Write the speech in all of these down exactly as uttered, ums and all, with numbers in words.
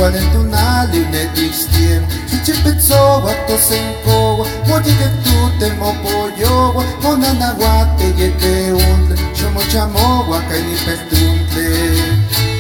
tunali unetixtiem Chichipitzowa tosenkowa Moyiketuten mopoyowa Monanahuate yeteuntle Xomochamowa kainipehtuntle.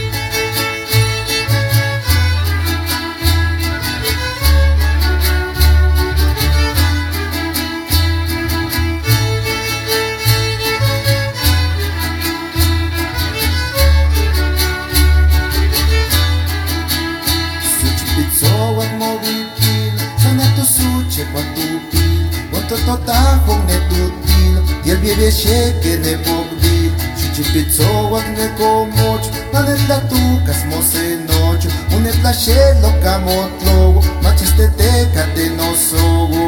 Suchipitzowa movilpil Sonetusuche cuatupil Otototajong netutil Y el biebecheque nepogdil Suchipitzowa necomocho Manetlatucas mosenocho Unetlachelo camotlogo Machisteteca tenosogo.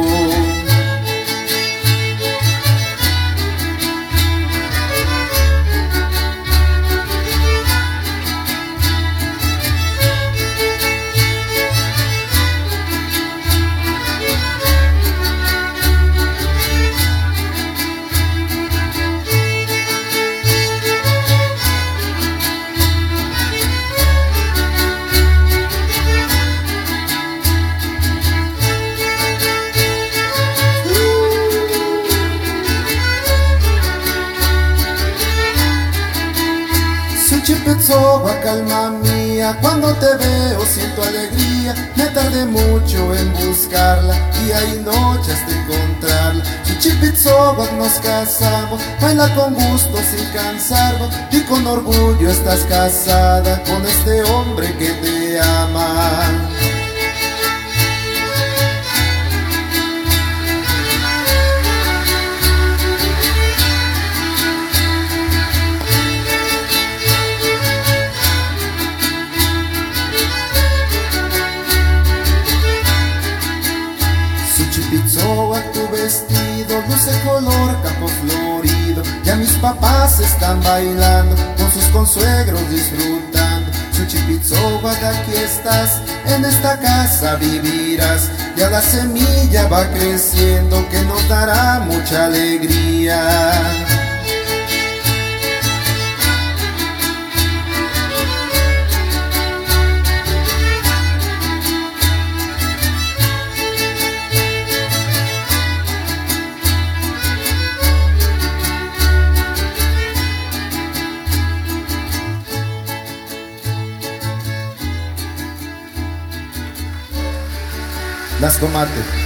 Suchipitzowa, calma mía, cuando te veo siento alegría. Me tardé mucho en buscarla y hay noches de encontrarla. Suchipitzowa, nos casamos, baila con gusto sin cansarnos y con orgullo estás casada con este hombre que te ama. Suchipitzowa, tu vestido luce color campo florido. Ya mis papás están bailando, con sus consuegros disfrutando. Suchipitzowa, aquí estás, en esta casa vivirás. Ya la semilla va creciendo que nos dará mucha alegría. Las tomates.